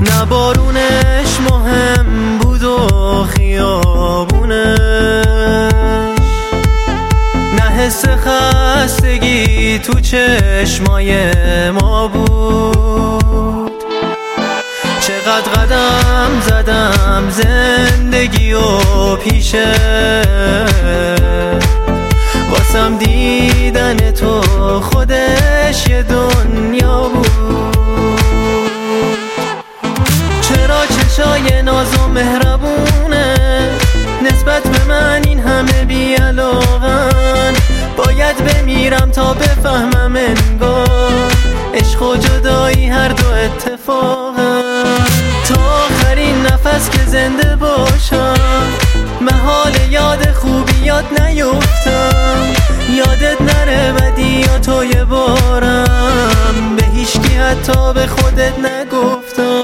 نه بارونش مهم بود و خیابونش، نه حس خستگی تو چشمای ما بود. چقدر قدم زدم زندگی و پیشه، واسم دیدن تو خودش یه دنیا بود. چرا چشای ناز و مهربونه نسبت به من این همه بی‌علاقه‌ن؟ باید بمیرم تا بفهمم انگار عشق و جدایی هر دو اتفاقن. تا آخرین نفس که زنده باشم محال یاد خوبیات نیفتم، یادت نره بدی یا تو یه بارم به هیچکی حتی به خودت نگفتم.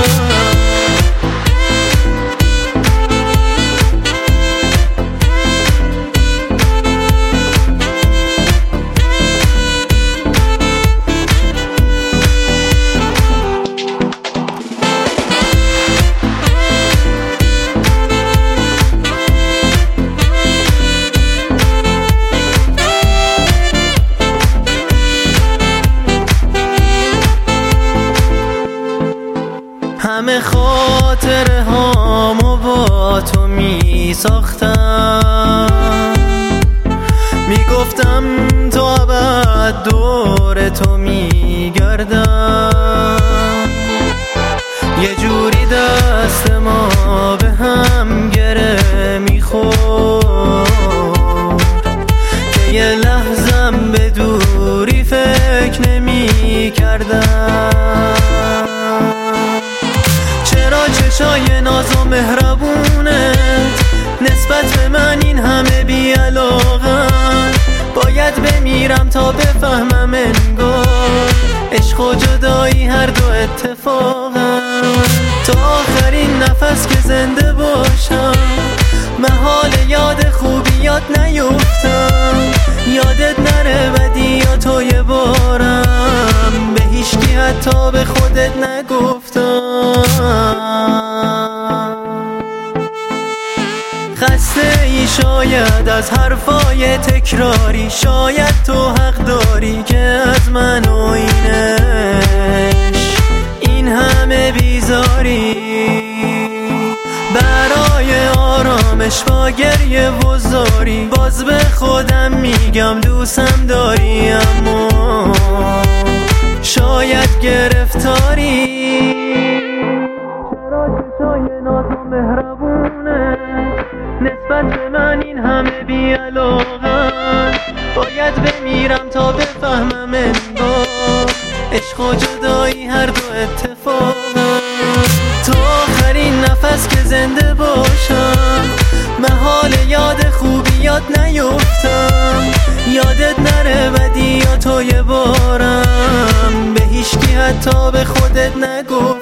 همه خاطره هامو با تو می ساختم، می گفتم تو ابد دور تو می گردم. یه جوری دست ما به هم گره می خورد که یه لحظم به دوری فکر نمی کردم. چشای ناز و مهربونت نسبت به من این همه بی‌علاقه‌ن؟ باید بمیرم تا بفهمم انگار عشق و جدایی هر دو اتفاقن. تا آخرین نفس که زنده باشم محال یاد خوبیات نیفتم، یادت نره بدی یا تو یه بارم به هیچکی حتی به خودت نگفتم. خسته ای شاید از حرفای تکراری، شاید تو حق داری که از من و اینش این همه بیزاری. برای آرامش با گریه و زاری باز به خودم میگم دوستم داری، اما شاید گرفتاری. چرا چشای ناز و مهربونه نسبت به من این همه بی‌علاقه‌ن؟ باید بمیرم تا بفهمم انگار عشق و جدایی هر دو اتفاقن. تا آخرین نفس که زنده باشم محال یاد خوبیات نیفتم، یادت نره بدی یا تو یه بارم به هیچکی حتی به خودت نگو.